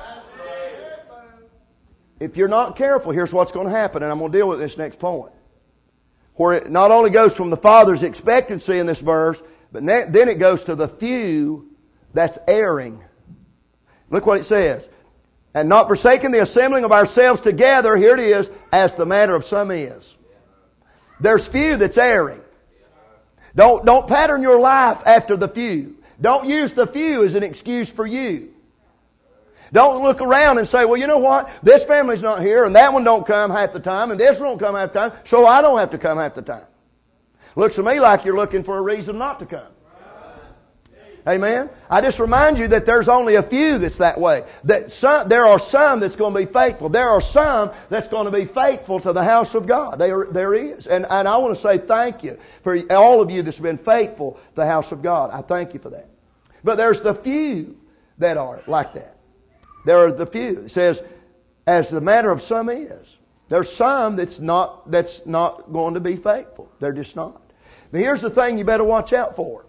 If you're not careful, here's what's going to happen, and I'm going to deal with this next point. Where it not only goes from the Father's expectancy in this verse, but ne- then it goes to the few that's erring. Look what it says. And not forsaking the assembling of ourselves together, here it is, as the manner of some is. There's few that's erring. Don't, don't pattern your life after the few. Don't use the few as an excuse for you. Don't look around and say, well, you know what? This family's not here, and that one don't come half the time, and this one don't come half the time, so I don't have to come half the time. Looks to me like you're looking for a reason not to come. Amen? I just remind you that there's only a few that's that way. That some, there are some that's going to be faithful. There are some that's going to be faithful to the house of God. There, there is. And, and I want to say thank you for all of you that's been faithful to the house of God. I thank you for that. But there's the few that are like that. There are the few. It says, as the manner of some is. There's some that's not, that's not going to be faithful. They're just not. But here's the thing you better watch out for.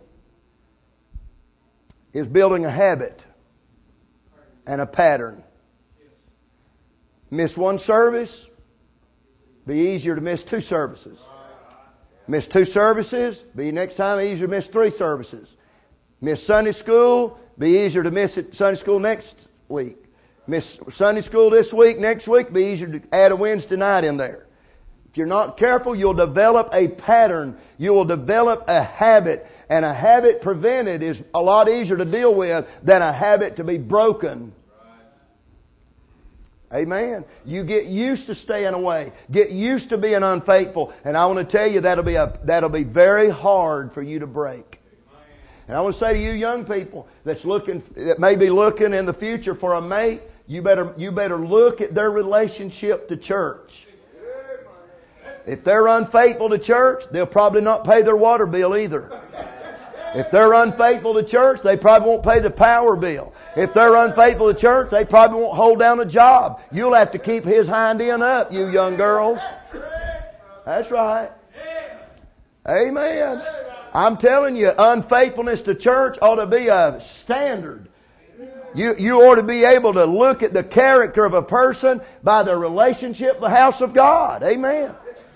Is building a habit and a pattern. Miss one service, be easier to miss two services. Miss two services, be next time easier to miss three services. Miss Sunday school, be easier to miss it Sunday school next week. Miss Sunday school this week, next week, be easier to add a Wednesday night in there. If you're not careful, you'll develop a pattern. You will develop a habit. And a habit prevented is a lot easier to deal with than a habit to be broken. Right. Amen. You get used to staying away. Get used to being unfaithful. And I want to tell you that'll be a, that'll be very hard for you to break. And I want to say to you young people that's looking, that may be looking in the future for a mate, you better, you better look at their relationship to church. If they're unfaithful to church, they'll probably not pay their water bill either. If they're unfaithful to church, they probably won't pay the power bill. If they're unfaithful to church, they probably won't hold down a job. You'll have to keep his hind end up, you young girls. That's right. Amen. I'm telling you, unfaithfulness to church ought to be a standard. You, you ought to be able to look at the character of a person by their relationship with the house of God. Amen.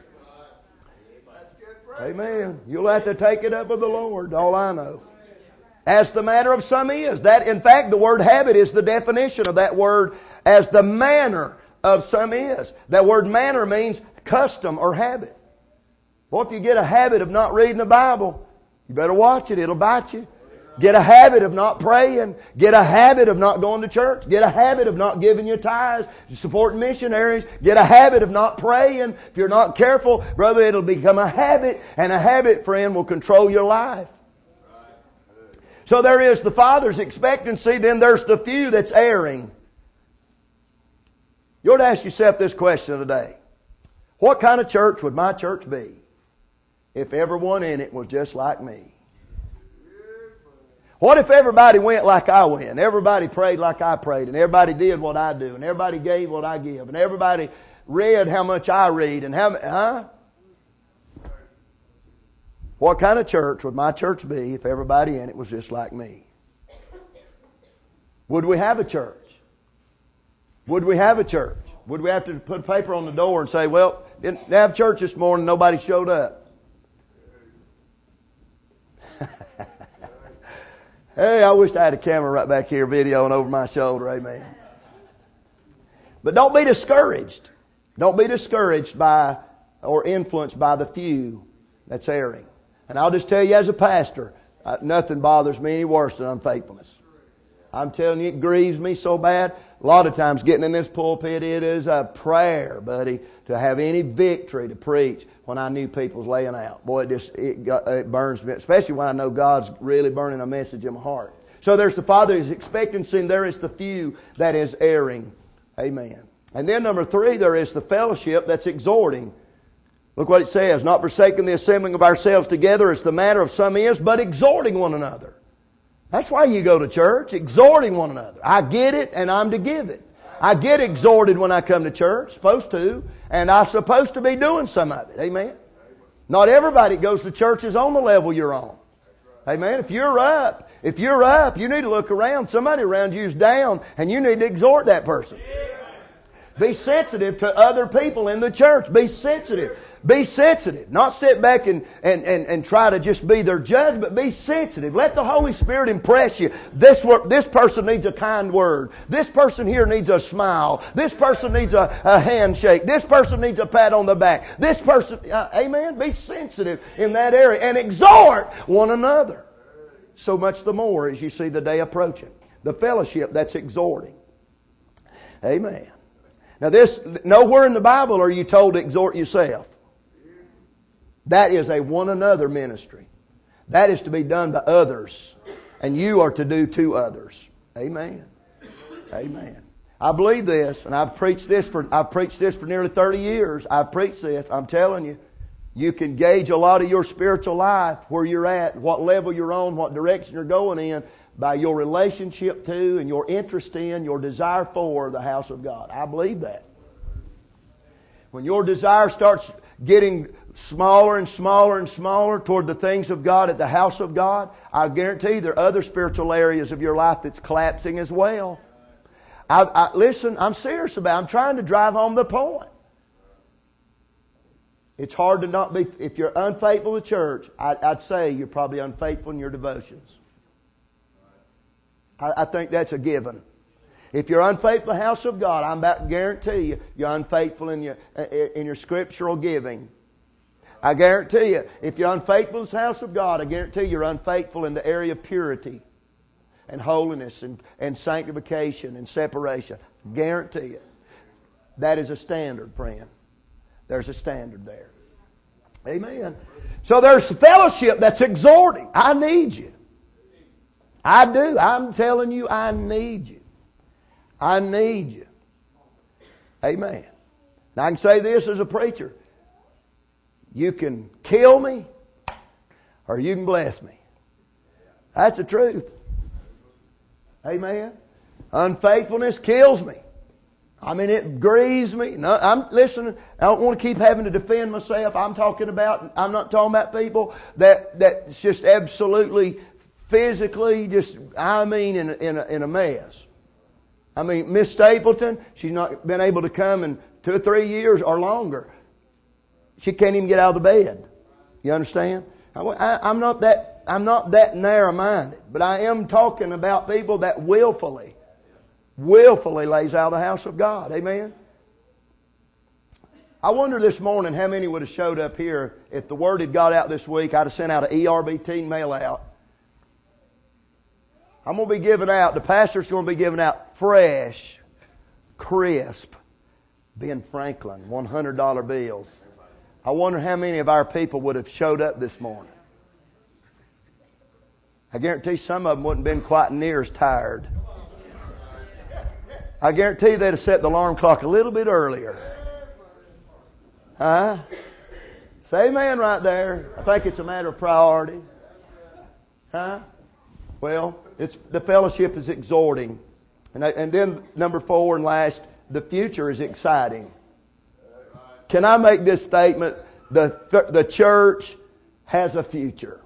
Amen. You'll have to take it up with the Lord, all I know. As the manner of some is. That, in fact, the word habit is the definition of that word as the manner of some is. That word manner means custom or habit. Well, if you get a habit of not reading the Bible, you better watch it. It'll bite you. Get a habit of not praying. Get a habit of not going to church. Get a habit of not giving your tithes, supporting missionaries. Get a habit of not praying. If you're not careful, brother, it'll become a habit. And a habit, friend, will control your life. So there is the Father's expectancy. Then there's the few that's erring. You ought to ask yourself this question today. What kind of church would my church be if everyone in it was just like me? What if everybody went like I went? Everybody prayed like I prayed, and everybody did what I do, and everybody gave what I give, and everybody read how much I read, and how, huh? What kind of church would my church be if everybody in it was just like me? Would we have a church? Would we have a church? Would we have to put paper on the door and say, well, didn't have church this morning, nobody showed up? Hey, I wish I had a camera right back here videoing over my shoulder. Amen. But don't be discouraged. Don't be discouraged by or influenced by the few that's erring. And I'll just tell you as a pastor, uh, nothing bothers me any worse than unfaithfulness. I'm telling you, it grieves me so bad. A lot of times getting in this pulpit, it is a prayer, buddy, to have any victory to preach when I knew people's laying out. Boy, it just, it, got, it burns me, especially when I know God's really burning a message in my heart. So there's the father's expectancy, and there is the few that is erring. Amen. And then number three, there is the fellowship that's exhorting. Look what it says, not forsaking the assembling of ourselves together as the manner of some is, but exhorting one another. That's why you go to church, exhorting one another. I get it, and I'm to give it. I get exhorted when I come to church, supposed to, and I'm supposed to be doing some of it. Amen. Not everybody that goes to church is on the level you're on. Amen. If you're up, if you're up, you need to look around. Somebody around you is down, and you need to exhort that person. Be sensitive to other people in the church. Be sensitive. Be sensitive. Not sit back and, and, and, and try to just be their judge, but be sensitive. Let the Holy Spirit impress you. This, this person needs a kind word. This person here needs a smile. This person needs a, a handshake. This person needs a pat on the back. This person, uh, amen? Be sensitive in that area and exhort one another. So much the more as you see the day approaching. The fellowship that's exhorting. Amen. Now this, nowhere in the Bible are you told to exhort yourself. That is a one another ministry. That is to be done by others. And you are to do to others. Amen. Amen. I believe this, and I've preached this for I've preached this for nearly thirty years. I've preached this. I'm telling you, you can gauge a lot of your spiritual life, where you're at, what level you're on, what direction you're going in, by your relationship to and your interest in, your desire for the house of God. I believe that. When your desire starts getting smaller and smaller and smaller toward the things of God at the house of God, I guarantee you there are other spiritual areas of your life that's collapsing as well. I, I, listen, I'm serious about it. I'm trying to drive home the point. It's hard to not be, if you're unfaithful to church, I, I'd say you're probably unfaithful in your devotions. I, I think that's a given. If you're unfaithful in the house of God, I'm about to guarantee you, you're unfaithful in your, in your scriptural giving. I guarantee you, if you're unfaithful in the house of God, I guarantee you're unfaithful in the area of purity and holiness and, and sanctification and separation. Guarantee it. That is a standard, friend. There's a standard there. Amen. So there's fellowship that's exhorting. I need you. I do. I'm telling you, I need you. I need you. Amen. Now I can say this as a preacher. You can kill me or you can bless me. That's the truth. Amen. Unfaithfulness kills me. I mean, it grieves me. No, I'm listening. I don't want to keep having to defend myself. I'm talking about, I'm not talking about people that, that's just absolutely physically just, I mean, in a, in a, in a mess. I mean, Miss Stapleton, she's not been able to come in two or three years or longer. She can't even get out of the bed. You understand? I, I, I'm not that, I'm not that narrow-minded, but I am talking about people that willfully, willfully lays out the house of God. Amen? I wonder this morning how many would have showed up here if the word had got out this week. I'd have sent out an E R B T mail out. I'm going to be giving out, the pastor's going to be giving out fresh, crisp Ben Franklin one hundred dollar bills. I wonder how many of our people would have showed up this morning. I guarantee some of them wouldn't have been quite near as tired. I guarantee they'd have set the alarm clock a little bit earlier. Huh? Say amen right there. I think it's a matter of priority. Huh? Well, it's the fellowship is exhorting. And, and then number four and last, the future is exciting. Can I make this statement? The, the church has a future.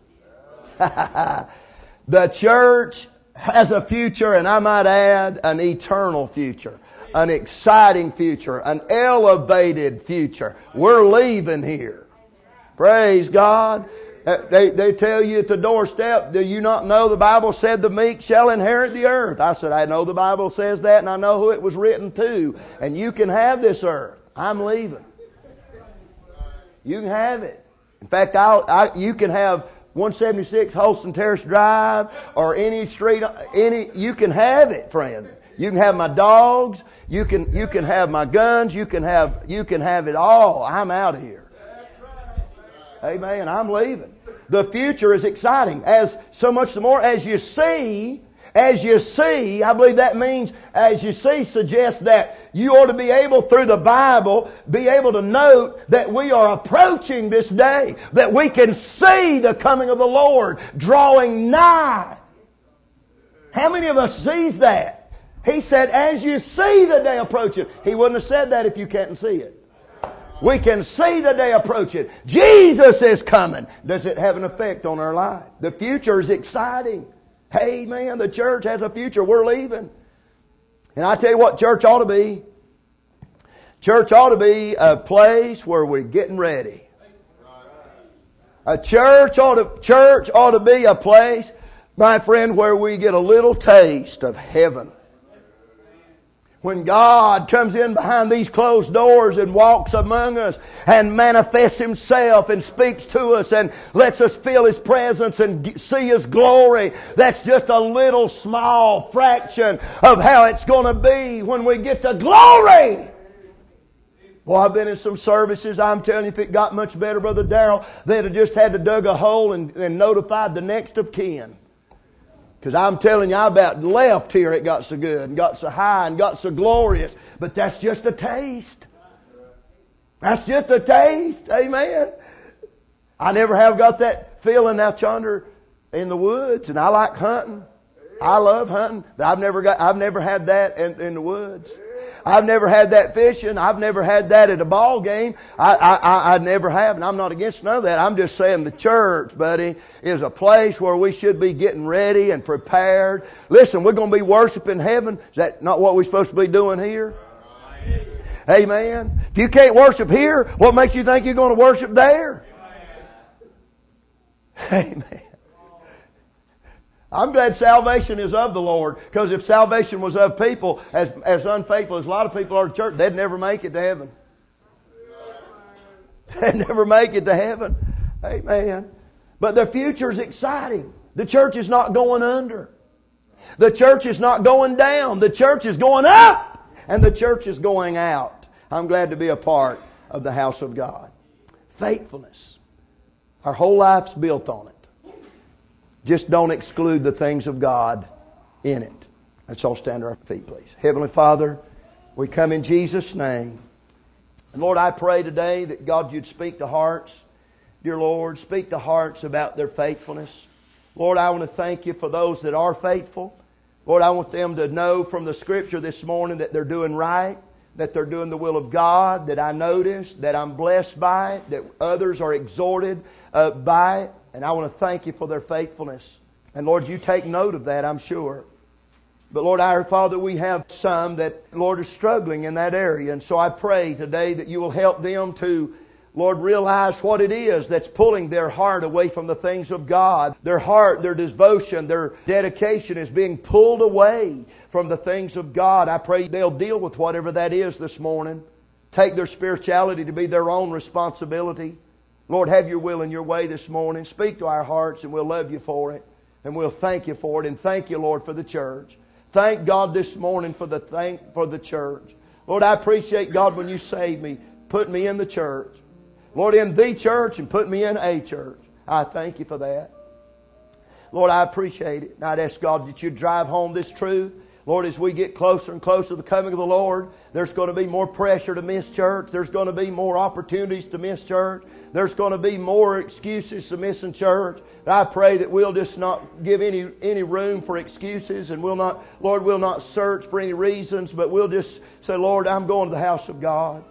The church has a future, and I might add, an eternal future. An exciting future. An elevated future. We're leaving here. Praise God. They, they tell you at the doorstep, do you not know the Bible said the meek shall inherit the earth? I said, I know the Bible says that, and I know who it was written to. And you can have this earth. I'm leaving. You can have it. In fact, I'll, I, you can have one seventy-six Holston Terrace Drive or any street, any, you can have it, friend. You can have my dogs. You can, you can have my guns. You can have, you can have it all. I'm out of here. Amen. I'm leaving. The future is exciting. As so much the more as you see, as you see, I believe that means as you see suggests that you ought to be able through the Bible, be able to note that we are approaching this day, that we can see the coming of the Lord drawing nigh. How many of us sees that? He said, as you see the day approaching. He wouldn't have said that if you can't see it. We can see the day approaching. Jesus is coming. Does it have an effect on our life? The future is exciting. Hey, man, the church has a future. We're leaving. And I tell you what church ought to be. Church ought to be a place where we're getting ready. A church ought to, church ought to be a place, my friend, where we get a little taste of heaven. When God comes in behind these closed doors and walks among us and manifests Himself and speaks to us and lets us feel His presence and see His glory, that's just a little small fraction of how it's going to be when we get to glory. Well, I've been in some services, I'm telling you, if it got much better, Brother Darrell, they'd have just had to dug a hole and, and notified the next of kin. Because I'm telling you, I about left here, it got so good and got so high and got so glorious. But that's just a taste. That's just a taste. Amen. I never have got that feeling out yonder in the woods. And I like hunting. I love hunting. But I've never got, I've never had that in, in the woods. I've never had that fishing. I've never had that at a ball game. I, I, I, I never have, and I'm not against none of that. I'm just saying the church, buddy, is a place where we should be getting ready and prepared. Listen, we're going to be worshiping heaven. Is that not what we're supposed to be doing here? Amen. If you can't worship here, what makes you think you're going to worship there? Amen. I'm glad salvation is of the Lord, because if salvation was of people, as as unfaithful as a lot of people are to church, they'd never make it to heaven. They'd never make it to heaven. Amen. But the future is exciting. The church is not going under. The church is not going down. The church is going up, and the church is going out. I'm glad to be a part of the house of God. Faithfulness. Our whole life's built on it. Just don't exclude the things of God in it. Let's all stand to our feet, please. Heavenly Father, we come in Jesus' name. And Lord, I pray today that God, You'd speak to hearts. Dear Lord, speak to hearts about their faithfulness. Lord, I want to thank You for those that are faithful. Lord, I want them to know from the Scripture this morning that they're doing right, that they're doing the will of God, that I notice, that I'm blessed by it, that others are exhorted uh, by it. And I want to thank You for their faithfulness. And Lord, You take note of that, I'm sure. But Lord, our Father, we have some that, Lord, are struggling in that area. And so I pray today that You will help them to, Lord, realize what it is that's pulling their heart away from the things of God. Their heart, their devotion, their dedication is being pulled away from the things of God. I pray they'll deal with whatever that is this morning. Take their spirituality to be their own responsibility. Lord, have Your will and Your way this morning. Speak to our hearts and we'll love You for it. And we'll thank You for it. And thank You, Lord, for the church. Thank God this morning for the thank for the church. Lord, I appreciate, God, when You saved me, put me in the church. Lord, in the church and put me in a church. I thank You for that. Lord, I appreciate it. And I'd ask God that You'd drive home this truth. Lord, as we get closer and closer to the coming of the Lord, there's going to be more pressure to miss church. There's going to be more opportunities to miss church. There's going to be more excuses to missing church. I pray that we'll just not give any any room for excuses, and we'll not, Lord, we'll not search for any reasons, but we'll just say, Lord, I'm going to the house of God.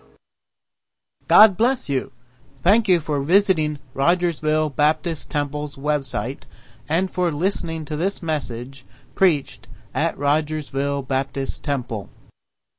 God bless you. Thank you for visiting Rogersville Baptist Temple's website and for listening to this message preached at Rogersville Baptist Temple.